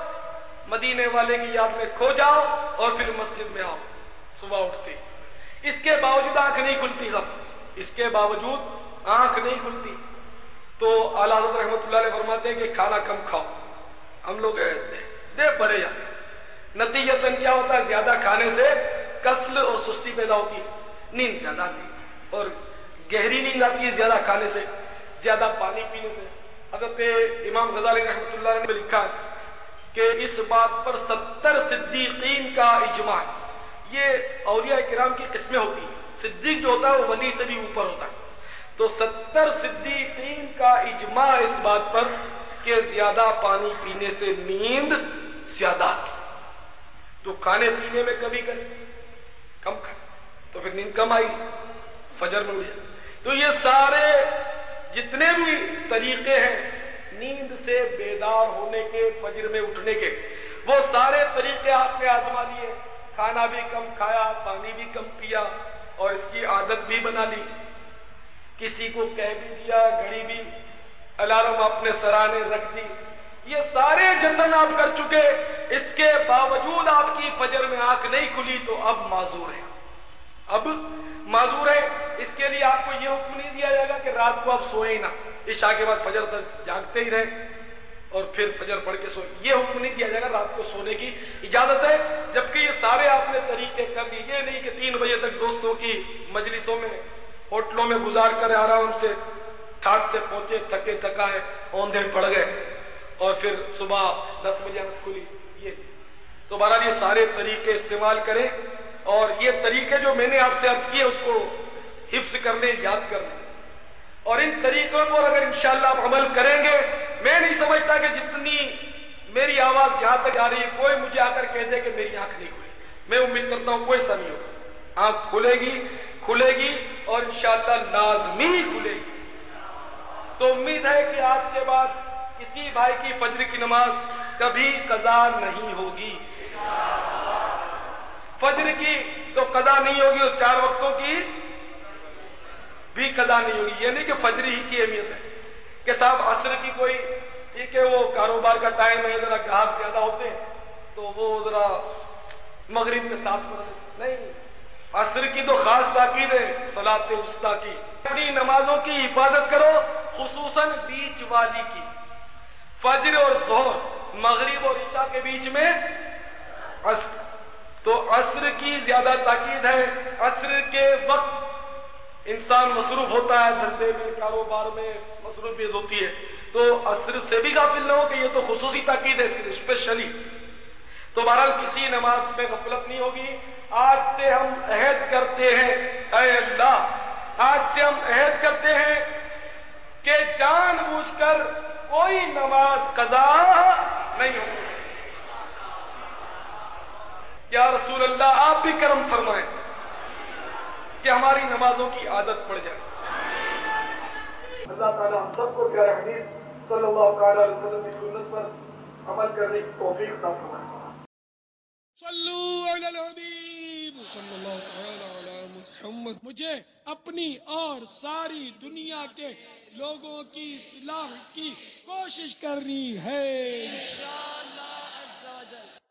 مدینے والے کی یاد میں کھو جاؤ اور پھر مسجد میں آؤ صبح اٹھتے۔ اس کے باوجود آنکھ نہیں کھلتی، سب اس کے باوجود آنکھ نہیں کھلتی تو اعلیٰ حضرت رحمۃ اللہ علیہ فرماتے ہیں کہ کھانا کم کھاؤ۔ ہم لوگ دے بھرے جاتے ہیں، نتیجتاً کیا ہوتا ہے؟ زیادہ کھانے سے کسل اور سستی پیدا ہوتی ہے، نیند زیادہ آتی ہے، اور گہری نیند آتی ہے زیادہ کھانے سے، زیادہ پانی پینے سے۔ حضرت امام غزالی رحمۃ اللہ علیہ نے لکھا ہے کہ اس بات پر ستر صدیقین کا اجماع ہے۔ یہ اولیاء کرام کی قسمیں ہوتی ہیں، صدیق جو ہوتا ہے وہ ولی سے بھی اوپر ہوتا ہے، تو ستر صدیقین کا اجماع اس بات پر کہ زیادہ پانی پینے سے نیند زیادہ آتی، تو کھانے پینے میں کمی کریں، کم کھائیں تو پھر نیند کم آئی، فجر میں اٹھ جائے۔ تو یہ سارے جتنے بھی طریقے ہیں نیند سے بیدار ہونے کے، فجر میں اٹھنے کے، وہ سارے طریقے آپ نے آزما لیے، کھانا بھی کم کھایا، پانی بھی کم پیا اور اس کی عادت بھی بنا لی، کسی کو کہہ بھی دیا، گھڑی بھی الارم اپنے سرانے رکھ دی، یہ سارے جنن آپ کر چکے، اس کے باوجود آپ کی فجر میں آنکھ نہیں کھلی تو اب معذور ہے، اب معذور ہے۔ اس کے لیے آپ کو یہ حکم نہیں دیا جائے گا کہ رات کو آپ سوئے ہی نہ، عشاء کے بعد فجر تک جاگتے ہی رہے اور پھر فجر پڑھ کے سوئے، یہ حکم نہیں دیا جائے گا۔ رات کو سونے کی اجازت ہے، جبکہ یہ سارے آپ نے طریقے کر لیے۔ یہ نہیں کہ تین بجے تک دوستوں کی مجلسوں میں، ہوٹلوں میں گزار کر آرام سے ٹھاٹ سے پہنچے، تھکے تھکائے اوندھے پڑ گئے اور پھر صبح دس بجے آنکھ کھلی۔ یہ تو بہرحال یہ سارے طریقے استعمال کریں، اور یہ طریقے جو میں نے آپ سے عرض کیے اس کو حفظ کرنے، یاد کرنے، اور ان طریقوں پر اگر انشاءاللہ آپ عمل کریں گے، میں نہیں سمجھتا کہ جتنی میری آواز جہاں تک آ رہی ہے کوئی مجھے آ کر کہہ دے کہ میری آنکھ نہیں کھلی۔ میں امید کرتا ہوں کوئی ایسا نہیں ہوگا، آنکھ کھلے گی کھلے گی اور انشاءاللہ لازمی کھلے گی۔ تو امید ہے کہ آج کے بعد کسی بھائی کی فجر کی نماز کبھی قضا نہیں ہوگی، فجر کی تو قضا نہیں ہوگی اور چار وقتوں کی بھی قضا نہیں ہوگی۔ یہ نہیں کہ فجر ہی کی اہمیت ہے کہ صاحب عصر کی کوئی ٹھیک ہے وہ کاروبار کا ٹائم ہے، ذرا گاہک زیادہ ہوتے ہیں تو وہ ذرا مغرب کے ساتھ پڑھ نہیں، عصر کی تو خاص تاکید ہے، صلاۃ وسطیٰ کی۔ اپنی نمازوں کی حفاظت کرو، خصوصاً بیچ والی کی، فجر اور ظہر، مغرب اور عشاء کے بیچ میں عصر، تو عصر کی زیادہ تاکید ہے۔ عصر کے وقت انسان مصروف ہوتا ہے، دھندے میں، کاروبار میں مصروفیت ہوتی ہے، تو عصر سے بھی غافل نہ ہو کہ یہ تو خصوصی تاکید ہے، اس کی اسپیشلی۔ تو بہرحال کسی نماز میں غفلت نہیں ہوگی۔ آج سے ہم عہد کرتے ہیں، اے اللہ، آج سے ہم عہد کرتے ہیں کہ جان بوجھ کر کوئی نماز قضا نہیں ہوگی۔ یا رسول اللہ آپ بھی کرم فرمائیں کہ ہماری نمازوں کی عادت پڑ جائے۔ اللہ تعالیٰ ہم سب کو پیارے حبیب صلی اللہ تعالیٰ علیہ وسلم کی سنت پر عمل کرنے کی توفیق عطا فرمائے۔ صلو علی الحبیب صلی اللہ تعالی علی محمد۔ مجھے اپنی اور ساری دنیا کے لوگوں کی اصلاح کی کوشش کرنی ہے انشاءاللہ عز و جل۔